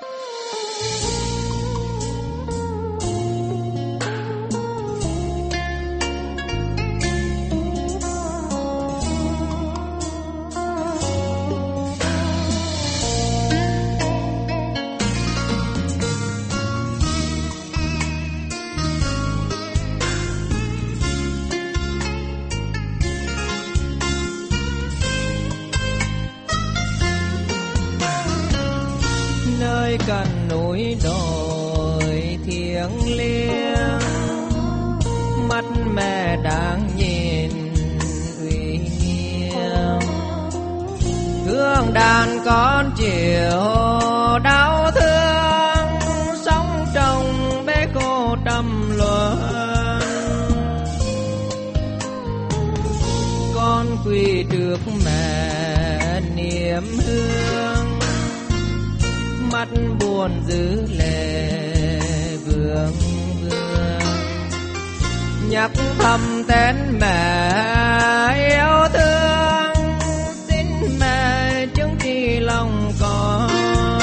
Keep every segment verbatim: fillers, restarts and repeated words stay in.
Nơi cần núi đồi thiêng liêng, mắt mẹ đang nhìn uy nghiêm. Thương đàn con chiều đau thương, sống trong bể khổ trầm luân. Con quỳ trước mẹ niềm hương, mắt buồn giữ lệ vương vương. Nhắc thầm tên mẹ yêu thương, xin mẹ chứng tri lòng con.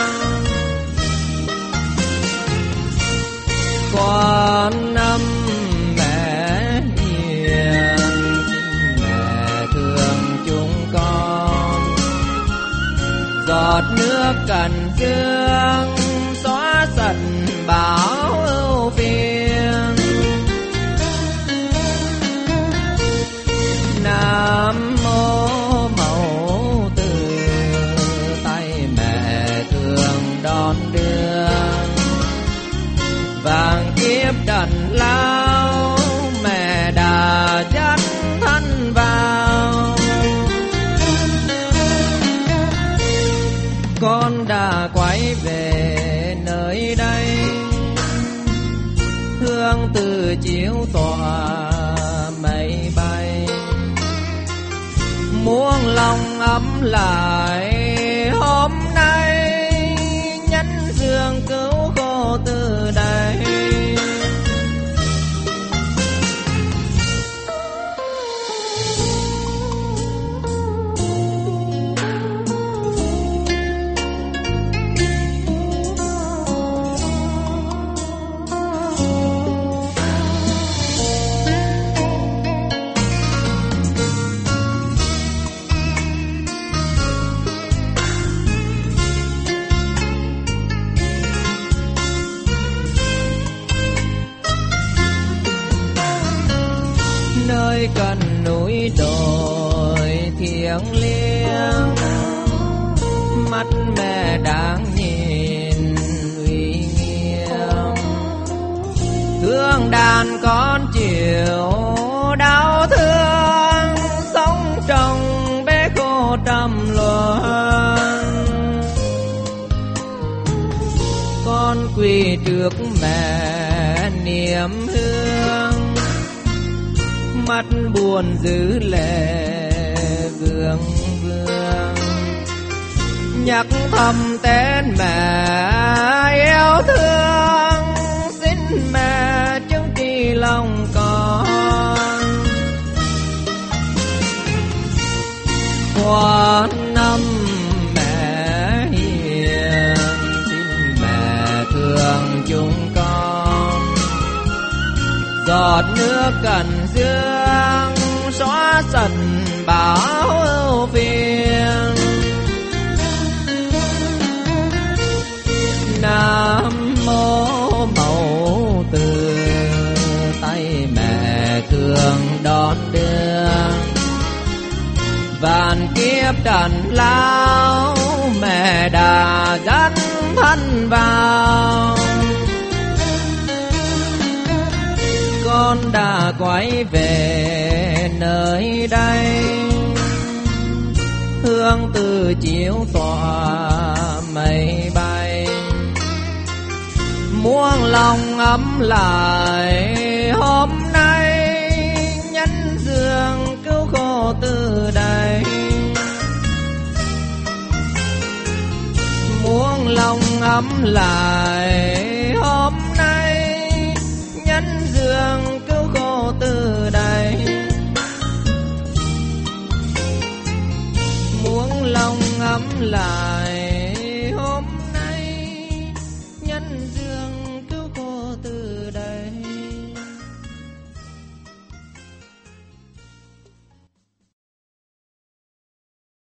Con năm mẹ hiền, xin mẹ thương chúng con. Giọt nước cần dương xóa sạch bão ưu phiền. Nam mô mẫu từ, tay mẹ thương đón đưa. Vàng kiếp đần lao, mẹ đã dắt thân vào. Con đã quay về nơi đây, hương từ chiếu tỏa mây bay. Muôn lòng ấm lại hôm nay, nhân dường cứu khổ từ đây. Nơi cần núi đồi thiêng liêng, mắt mẹ đang nhìn uy nghiêm. Thương đàn con chiều đau thương, sống trong bể khổ trầm luân. Con quỳ trước mẹ niềm hương, mắt buồn giữ lệ vương vương. Nhắc thầm tên mẹ yêu thương, xin mẹ chứng tri lòng con. Quan năm mẹ hiền, xin mẹ thương chúng con. Giọt nước cần dương xóa sạch bão ưu phiền. Nam mô mẫu từ, tay mẹ thương đón đưa. Vạn kiếp trần lao, mẹ đã dắt thân vào. Con đã quay về nơi đây, hương từ chiếu tỏa mây bay. Muôn lòng ấm lại hôm nay, nhân dường cứu khổ từ đây. Muôn lòng ấm lại hôm nay, nhân dường cứu khổ từ đây. Muôn lòng ấm lại hôm nay, dương